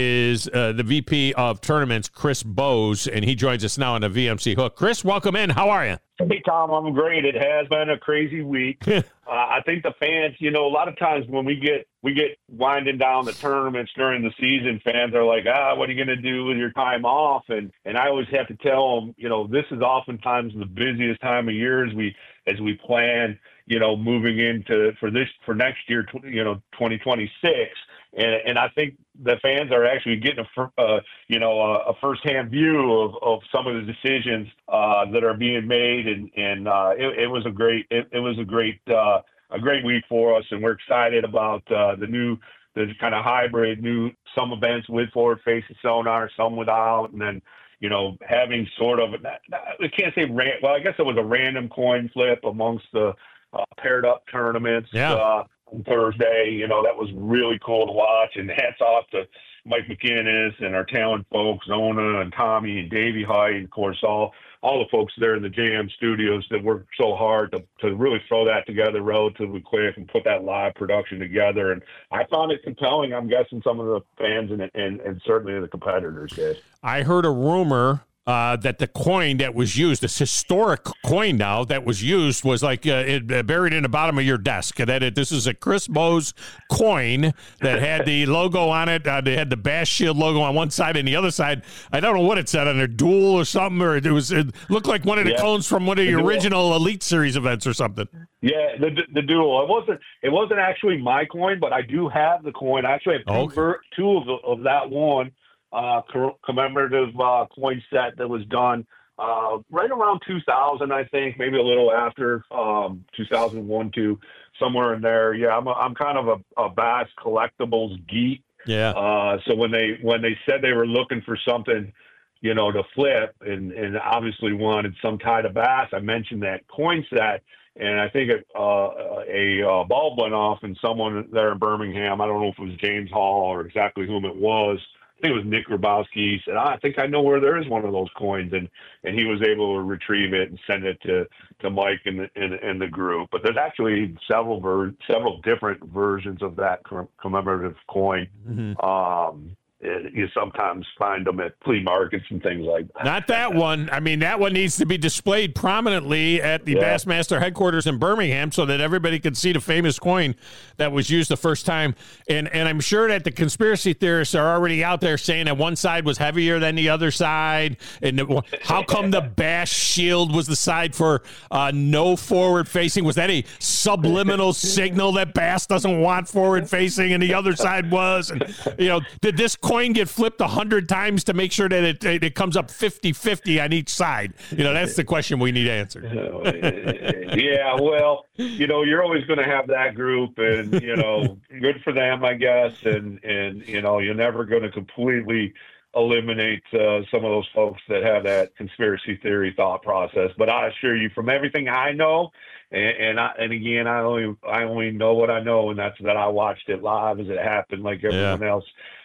is uh, the V P of Tournaments, Chris Bowes, and he joins us now on the V M C Hook. Chris, welcome in. How are you? Hey, Tom, I'm great. It has been a crazy week. uh, I think the fans, you know, a lot of times when we get we get winding down the tournaments during the season, fans are like, ah, what are you going to do with your time off? And and I always have to tell them, you know, this is oftentimes the busiest time of year as we as we plan, you know, moving into for this for next year, you know, twenty twenty-six. And, and I think the fans are actually getting a, uh, you know, a, a firsthand view of, of some of the decisions uh, that are being made, and and uh, it, it was a great it, it was a great uh, a great week for us, and we're excited about uh, the new the kind of hybrid new some events with forward facing sonar, some without, and then you know having sort of I can't say ran, well I guess it was a random coin flip amongst the uh, paired up tournaments. Yeah. Uh, on Thursday, you know, that was really cool to watch, and hats off to Mike McInnes and our talent folks, Zona and Tommy and Davey Height, and of course, all, all the folks there in the J M studios that worked so hard to, to really throw that together relatively quick and put that live production together. And I found it compelling. I'm guessing some of the fans and, and, and certainly the competitors did. I heard a rumor Uh, that the coin that was used, this historic coin now that was used, was like uh, it, uh, buried in the bottom of your desk. That it, this is a Chris Bowes coin that had the logo on it. Uh, they had the Bass Shield logo on one side, and the other side, I don't know what it said on there, Duel or something, or it was it looked like one of the yeah. cones from one of the, the original Elite Series events or something. Yeah, the the Duel. It wasn't it wasn't actually my coin, but I do have the coin. I actually have two, okay. ver- two of, the, of that one. Uh, commemorative uh, coin set that was done uh, right around two thousand, I think, maybe a little after um, two thousand one, two, somewhere in there. Yeah, I'm a, I'm kind of a, a Bass collectibles geek. Yeah. Uh, so when they when they said they were looking for something, you know, to flip, and, and obviously wanted some tie to Bass, I mentioned that coin set. And I think it, uh, a uh, bulb went off, and someone there in Birmingham, I don't know if it was James Hall or exactly whom it was, I think it was Nick Grabowski, said, I think I know where there is one of those coins. And, and he was able to retrieve it and send it to, to Mike and the, and, and the group. But there's actually several ver- several different versions of that commemorative coin. Mm-hmm. Um, it, you sometimes find them at flea markets and things like that. Not that one. I mean, that one needs to be displayed prominently at the Yeah. Bassmaster headquarters in Birmingham so that everybody can see the famous coin that was used the first time. And and I'm sure that the conspiracy theorists are already out there saying that one side was heavier than the other side. And it, how come the Bass Shield was the side for uh, no forward facing? Was that a subliminal signal that Bass doesn't want forward facing and the other side was? And, you know, did this coin get flipped a hundred times to make sure that it, it, it comes up fifty-fifty on each side? You know, that's the question we need answered. Yeah, well, you know, you're always going to have that group, and, you know, good for them, I guess. And, and you know, you're never going to completely eliminate uh, some of those folks that have that conspiracy theory thought process. But I assure you, from everything I know, and, and I, and again, I only I only know what I know, and that's that I watched it live as it happened, like everyone Yeah. else.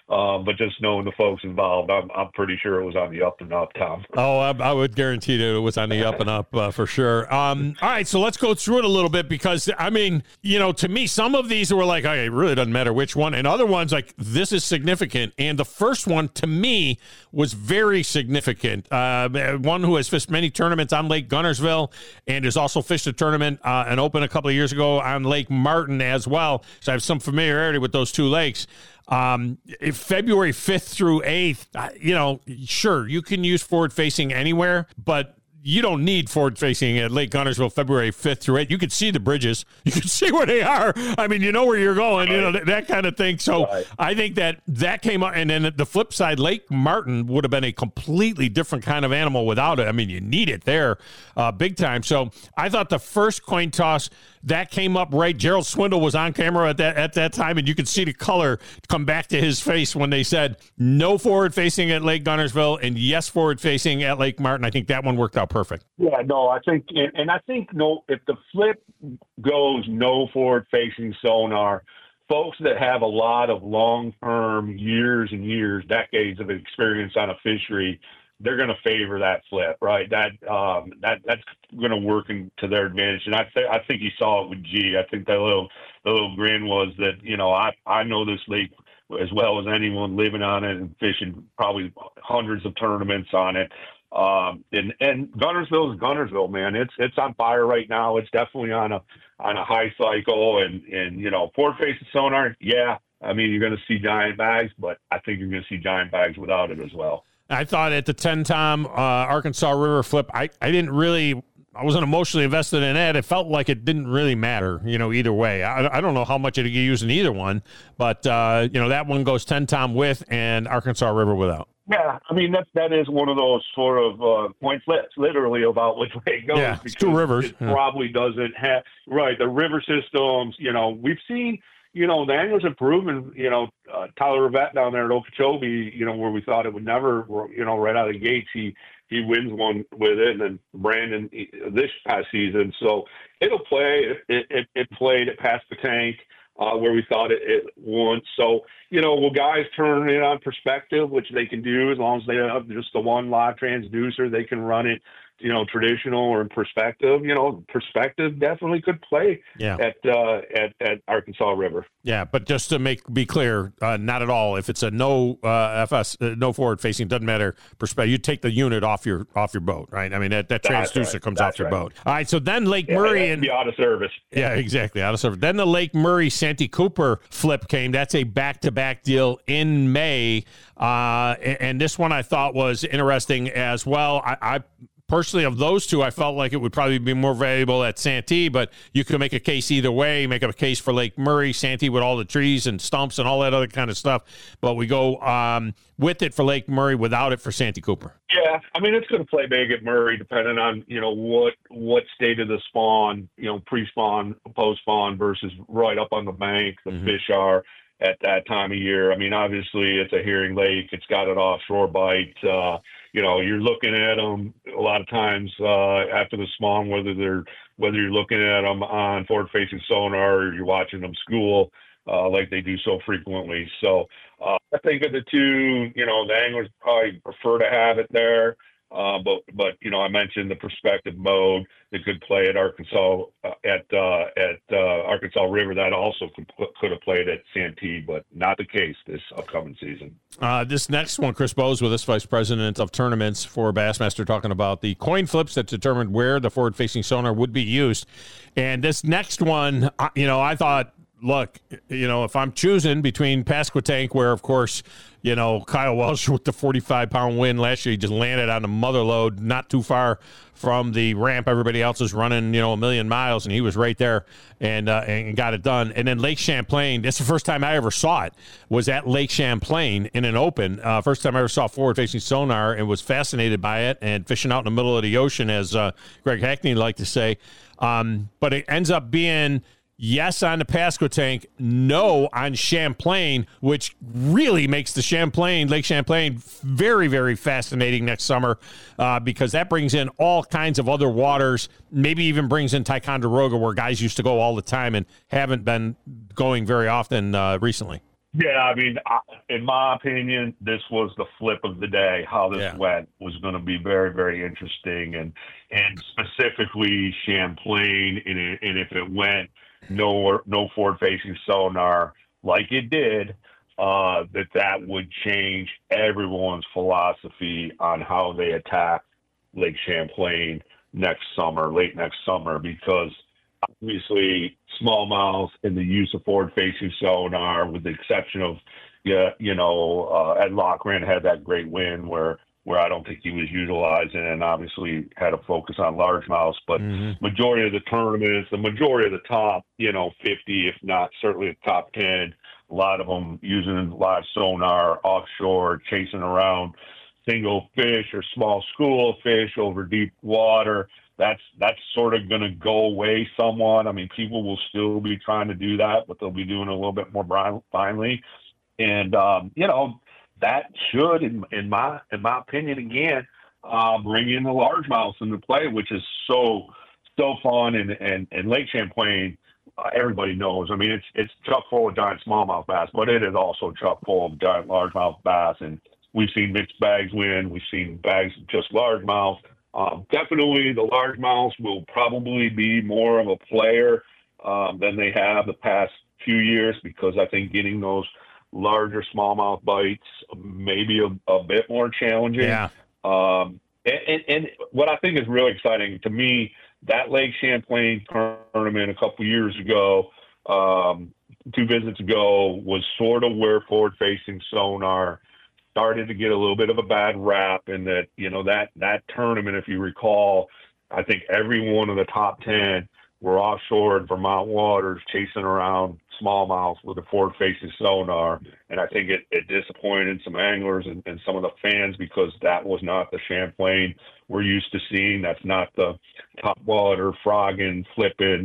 Uh, but just knowing the folks involved, I'm I'm pretty sure it was on the up and up, Tom. Oh, I, I would guarantee that it was on the up and up uh, for sure. Um, all right, so let's go through it a little bit because, I mean, you know, to me, some of these were like, okay, it really doesn't matter which one. And other ones, like, this is significant. And the first one, to me, was very significant. Uh, one who has fished many tournaments on Lake Guntersville and has also fished a tournament, uh, an open a couple of years ago on Lake Martin as well. So I have some familiarity with those two lakes. Um, if February fifth through eighth, uh, you know, sure, you can use forward facing anywhere, but you don't need forward facing at Lake Guntersville February fifth through eighth. You can see the bridges. You can see where they are. I mean, you know where you're going, right. you know, that, that kind of thing. So right. I think that that came up. And then the flip side, Lake Martin would have been a completely different kind of animal without it. I mean, you need it there uh, big time. So I thought the first coin toss, that came up right. Gerald Swindle was on camera at that at that time, and you could see the color come back to his face when they said no forward facing at Lake Guntersville and yes forward facing at Lake Martin. I think that one worked out perfect. Yeah, no, I think, and, and I think no, if the flip goes no forward facing sonar, folks that have a lot of long term years and years, decades of experience on a fishery, they're going to favor that flip, right? That um, that that's going to work into their advantage. And I think I think you saw it with G. I think that little the little grin was that, you know, I I know this lake as well as anyone living on it and fishing probably hundreds of tournaments on it. Um, and and Guntersville is Guntersville, man. It's it's on fire right now. It's definitely on a on a high cycle. And and you know, forward facing sonar, yeah. I mean, you're going to see giant bags, but I think you're going to see giant bags without it as well. I thought at the ten Tom uh, Arkansas River flip, I, I didn't really, I wasn't emotionally invested in that. It felt like it didn't really matter, you know, either way. I, I don't know how much it could use in either one, but, uh, you know, that one goes ten Tom with and Arkansas River without. Yeah, I mean, that, that is one of those sort of uh, point flips, literally, about which way it goes. Yeah, it's two rivers. It yeah. probably doesn't have, right, the river systems, you know, we've seen, you know, the anglers have proven, you know, uh, Tyler Rivette down there at Okeechobee, you know, where we thought it would never, you know, right out of the gates, he he wins one with it, and then Brandon this past season. So it'll play. It it, it played at Pass the Tank uh, where we thought it, it won. So, you know, will guys turn it on perspective, which they can do as long as they have just the one live transducer, they can run it, you know, traditional or in perspective. You know, perspective definitely could play yeah. at uh, at at Arkansas River. Yeah, but just to make be clear, uh, not at all. If it's a no uh, F S, uh, no forward facing, doesn't matter perspective. You take the unit off your off your boat, right? I mean that, that transducer right. comes That's off your right. boat. All right, so then Lake yeah, Murray and be out of service. Yeah, exactly, out of service. Then the Lake Murray Santee Cooper flip came. That's a back to back deal in May, uh, and, and this one I thought was interesting as well. I. I Personally, of those two, I felt like it would probably be more valuable at Santee, but you could make a case either way, make a case for Lake Murray, Santee with all the trees and stumps and all that other kind of stuff. But we go um, with it for Lake Murray, without it for Santee Cooper. Yeah, I mean, it's going to play big at Murray, depending on, you know, what what state of the spawn, you know, pre-spawn, post-spawn versus right up on the bank the mm-hmm. fish are at that time of year. I mean, obviously, it's a herring lake. It's got an offshore bite. Uh, you know, you're looking at them a lot of times uh, after the spawn, whether they're whether you're looking at them on forward-facing sonar or you're watching them school uh, like they do so frequently. So uh, I think of the two, you know, the anglers probably prefer to have it there. Uh, but, but you know, I mentioned the perspective mode that could play at Arkansas uh, at uh, at uh, Arkansas River. That also could, could have played at Santee, but not the case this upcoming season. Uh, this next one, Chris Bowes with us, Vice President of Tournaments for Bassmaster, talking about the coin flips that determined where the forward-facing sonar would be used. And this next one, you know, I thought, look, you know, if I'm choosing between Pasquotank, where, of course, you know, Kyle Welsh with the forty-five pound win last year, he just landed on the mother load not too far from the ramp. Everybody else is running, you know, a million miles, and he was right there and uh, and got it done. And then Lake Champlain, that's the first time I ever saw it, was at Lake Champlain in an open. Uh, first time I ever saw forward-facing sonar and was fascinated by it and fishing out in the middle of the ocean, as uh, Greg Hackney liked to say. Um, but it ends up being yes on the Pasquotank, no on Champlain, which really makes the Champlain, Lake Champlain, very, very fascinating next summer uh, because that brings in all kinds of other waters, maybe even brings in Ticonderoga, where guys used to go all the time and haven't been going very often uh, recently. Yeah, I mean, I, in my opinion, this was the flip of the day. How this Yeah. went was going to be very, very interesting, and and specifically Champlain, and, it, and if it went no no forward-facing sonar like it did, uh, that that would change everyone's philosophy on how they attack Lake Champlain next summer, late next summer, because obviously smallmouth and the use of forward-facing sonar, with the exception of, yeah, you know, uh, Ed Lochran had that great win where where I don't think he was utilizing, and obviously had a focus on largemouths. But Mm-hmm. majority of the tournaments, the majority of the top, you know, fifty, if not certainly the top ten, a lot of them using live sonar offshore, chasing around single fish or small school of fish over deep water. That's that's sort of going to go away somewhat. I mean, people will still be trying to do that, but they'll be doing it a little bit more finely. And um, you know, that should, in, in my in my opinion, again, uh, bring in the largemouths into play, which is so so fun. And and, and Lake Champlain, uh, everybody knows. I mean, it's it's chock full of giant smallmouth bass, but it is also chock full of giant largemouth bass. And we've seen mixed bags win. We've seen bags of just largemouth. Um, definitely the largemouths will probably be more of a player um, than they have the past few years, because I think getting those larger smallmouth bites may be a, a bit more challenging. Yeah. Um, and, and, and what I think is really exciting to me, that Lake Champlain tournament a couple years ago, um, two visits ago, was sort of where forward-facing sonar started to get a little bit of a bad rap. And that, you know, that, that tournament, if you recall, I think every one of the top ten were offshore in Vermont waters chasing around smallmouth with a forward-facing sonar. And I think it, it disappointed some anglers and, and some of the fans, because that was not the Champlain we're used to seeing. That's not the top water, frogging, flipping,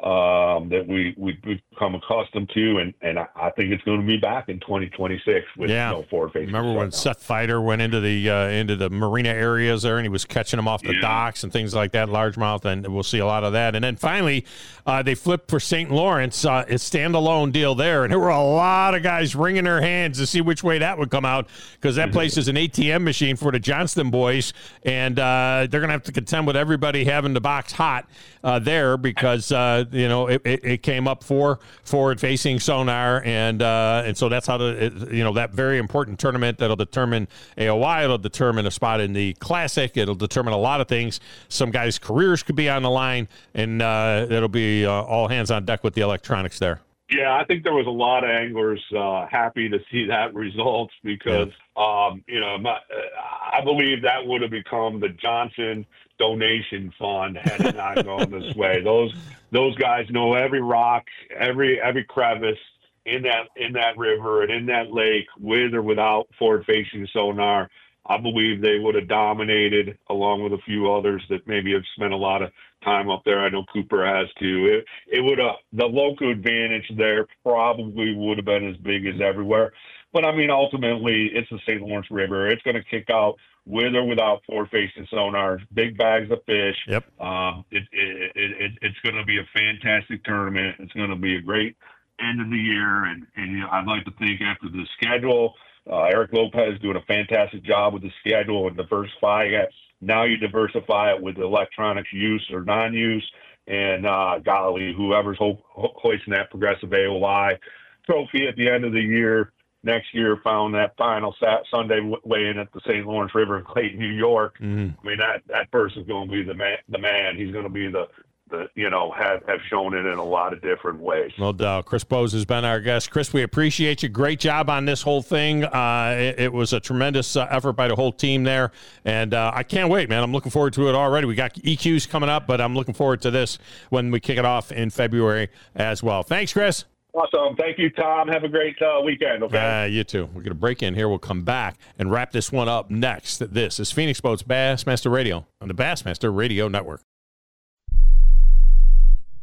um, that we, we've become accustomed to. And, and I, I think it's going to be back in twenty twenty-six with Yeah. no forward-facing Remember when sonar. Seth Feider went into the uh, into the marina areas there, and he was catching them off the Yeah. docks and things like that, largemouth, and we'll see a lot of that. And then finally, uh, they flipped for Saint Lawrence, uh, a standalone deal there, and there were a lot of guys wringing their hands to see which way that would come out, because that place is an A T M machine for the Johnston boys, and uh, they're going to have to contend with everybody having the box hot uh, there, because uh, you know it, it, it came up for forward-facing sonar, and uh, and so that's how the it, you know that very important tournament that'll determine A O I, it'll determine a spot in the Classic, it'll determine a lot of things. Some guys' careers could be on the line, and uh, it'll be uh, all hands on deck with the electronics there. Yeah, I think there was a lot of anglers uh, happy to see that result, because, um, you know, my, I believe that would have become the Johnson donation fund had it not gone this way. Those those guys know every rock, every every crevice in that in that river and in that lake, with or without forward-facing sonar. I believe they would have dominated, along with a few others that maybe have spent a lot of time up there. I know Cooper has too. It, it would have, the local advantage there probably would have been as big as everywhere. But I mean, ultimately, it's the Saint Lawrence River. It's going to kick out with or without forward-facing sonar, big bags of fish. Yep. Um, it, it, it, it, it's going to be a fantastic tournament. It's going to be a great end of the year. And, and you know, I'd like to think after the schedule, Uh, Eric Lopez doing a fantastic job with the schedule and diversifying it. Now you diversify it with electronics use or non-use. And uh, golly, whoever's ho- ho- hoisting that Progressive A O I trophy at the end of the year, next year, found that final sat- Sunday w- weigh-in at the Saint Lawrence River in Clayton, New York. Mm-hmm. I mean, that, that person's going to be the man. The man. He's going to be the, the, you know, have, have shown it in a lot of different ways. No doubt. Chris Bose has been our guest. Chris, we appreciate you. Great job on this whole thing. Uh, it, it was a tremendous uh, effort by the whole team there, and uh, I can't wait, man. I'm looking forward to it already. We got E Qs coming up, but I'm looking forward to this when we kick it off in February as well. Thanks, Chris. Awesome. Thank you, Tom. Have a great uh, weekend, okay? Uh, you too. We're going to break in here. We'll come back and wrap this one up next. This is Phoenix Boats Bassmaster Radio on the Bassmaster Radio Network.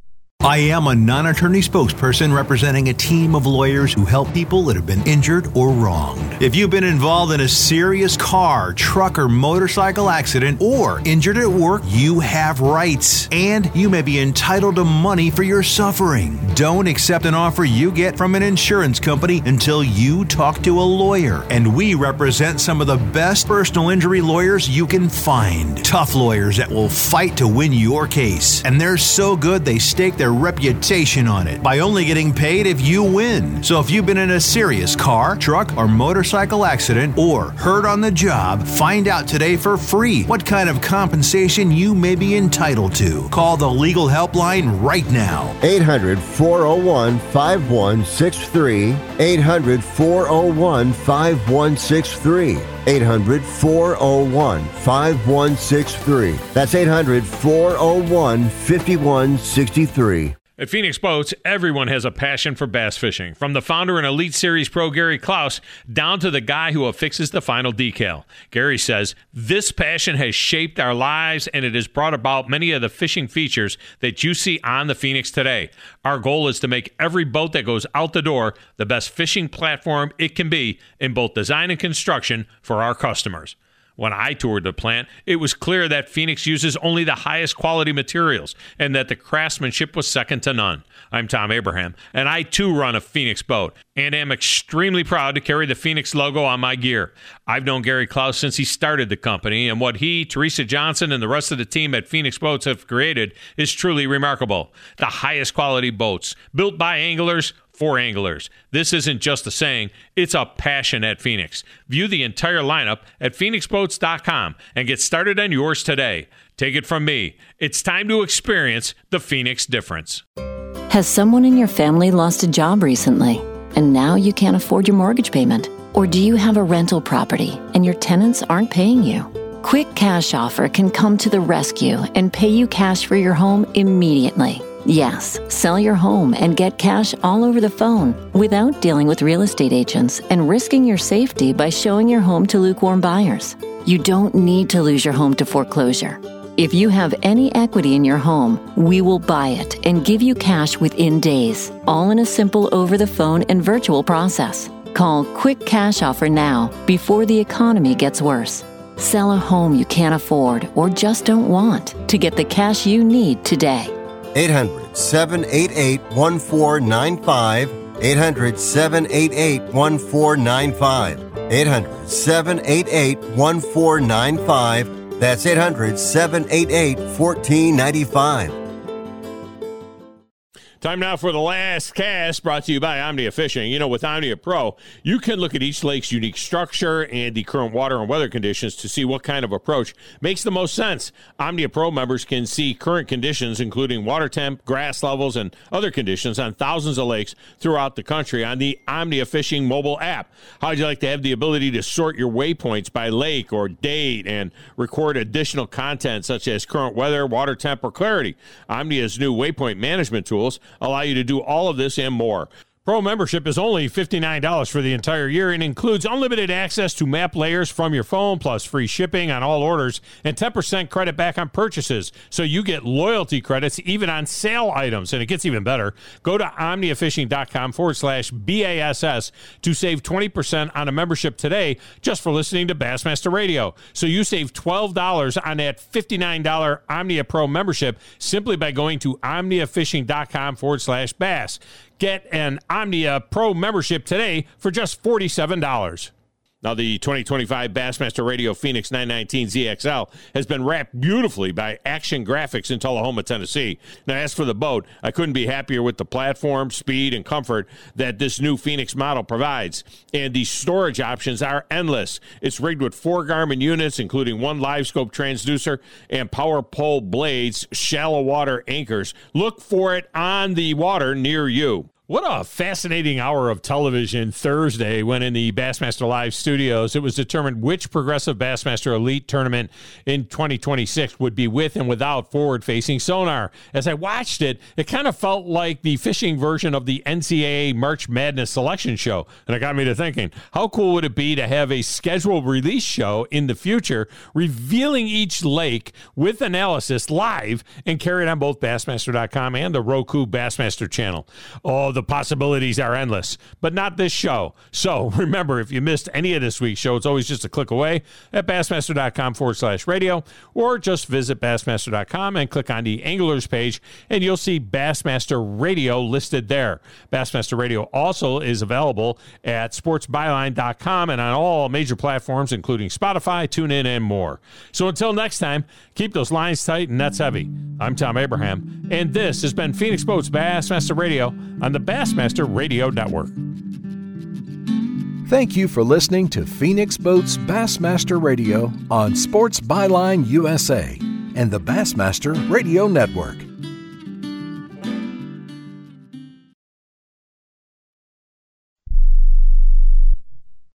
I am a non-attorney spokesperson representing a team of lawyers who help people that have been injured or wronged. If you've been involved in a serious car, truck, or motorcycle accident or injured at work, you have rights, and you may be entitled to money for your suffering. Don't accept an offer you get from an insurance company until you talk to a lawyer, and we represent some of the best personal injury lawyers you can find. Tough lawyers that will fight to win your case, and they're so good they stake their reputation on it by only getting paid if you win. So if you've been in a serious car, truck, or motorcycle accident or hurt on the job, find out today for free what kind of compensation you may be entitled to. Call the legal helpline right now. eight hundred, four oh one, five one six three. eight hundred, four oh one, five one six three. eight hundred, four oh one, five one six three. That's eight hundred, four oh one, five one six three. At Phoenix Boats, everyone has a passion for bass fishing, from the founder and Elite Series pro Gary Klaus down to the guy who affixes the final decal. Gary says, this passion has shaped our lives, and it has brought about many of the fishing features that you see on the Phoenix today. Our goal is to make every boat that goes out the door the best fishing platform it can be in both design and construction for our customers. When I toured the plant, it was clear that Phoenix uses only the highest quality materials and that the craftsmanship was second to none. I'm Tom Abraham, and I too run a Phoenix boat and am extremely proud to carry the Phoenix logo on my gear. I've known Gary Klaus since he started the company, and what he, Teresa Johnson, and the rest of the team at Phoenix Boats have created is truly remarkable. The highest quality boats, built by anglers, for anglers. This isn't just a saying, it's a passion at Phoenix. View the entire lineup at phoenix boats dot com and get started on yours today. Take it from me, it's time to experience the Phoenix difference. Has someone in your family lost a job recently, and now you can't afford your mortgage payment? Or do you have a rental property and your tenants aren't paying you? Quick Cash Offer can come to the rescue and pay you cash for your home immediately. Yes, sell your home and get cash all over the phone without dealing with real estate agents and risking your safety by showing your home to lukewarm buyers. You don't need to lose your home to foreclosure. If you have any equity in your home, we will buy it and give you cash within days, all in a simple over-the-phone and virtual process. Call Quick Cash Offer now before the economy gets worse. Sell a home you can't afford or just don't want to get the cash you need today. eight hundred, seven eight eight, one four nine five. eight hundred, seven eight eight, one four nine five. eight hundred, seven eight eight, one four nine five. That's eight hundred, seven eight eight, one four nine five. Time now for the last cast, brought to you by Omnia Fishing. You know, with Omnia Pro, you can look at each lake's unique structure and the current water and weather conditions to see what kind of approach makes the most sense. Omnia Pro members can see current conditions, including water temp, grass levels, and other conditions on thousands of lakes throughout the country on the Omnia Fishing mobile app. How'd you like to have the ability to sort your waypoints by lake or date and record additional content such as current weather, water temp, or clarity? Omnia's new waypoint management tools allow you to do all of this and more. Pro membership is only fifty-nine dollars for the entire year and includes unlimited access to map layers from your phone, plus free shipping on all orders and ten percent credit back on purchases. So you get loyalty credits even on sale items. And it gets even better. Go to omniafishing.com forward slash BASS to save twenty percent on a membership today just for listening to Bassmaster Radio. So you save twelve dollars on that fifty-nine dollars Omnia Pro membership simply by going to omniafishing.com forward slash bass. Get an Omnia Pro membership today for just forty-seven dollars. Now, the twenty twenty-five Bassmaster Radio Phoenix nine nineteen Z X L has been wrapped beautifully by Action Graphics in Tullahoma, Tennessee. Now, as for the boat, I couldn't be happier with the platform, speed, and comfort that this new Phoenix model provides. And the storage options are endless. It's rigged with four Garmin units, including one live scope transducer and power pole blades, shallow water anchors. Look for it on the water near you. What a fascinating hour of television Thursday when in the Bassmaster Live studios, it was determined which Progressive Bassmaster Elite tournament in twenty twenty-six would be with and without forward-facing sonar. As I watched it, it kind of felt like the fishing version of the N C double A March Madness selection show. And it got me to thinking, how cool would it be to have a scheduled release show in the future revealing each lake with analysis live and carried on both Bassmaster dot com and the Roku Bassmaster channel? Oh, the possibilities are endless, but not this show. So remember, if you missed any of this week's show, it's always just a click away at Bassmaster dot com forward slash radio, or just visit Bassmaster dot com and click on the Anglers page, and you'll see Bassmaster Radio listed there. Bassmaster Radio also is available at sports byline dot com and on all major platforms, including Spotify, TuneIn, and more. So until next time, keep those lines tight and nets heavy. I'm Tom Abraham, and this has been Phoenix Boats Bassmaster Radio on the Bassmaster Radio Network. Thank you for listening to Phoenix Boats Bassmaster Radio on Sports Byline U S A and the Bassmaster Radio Network.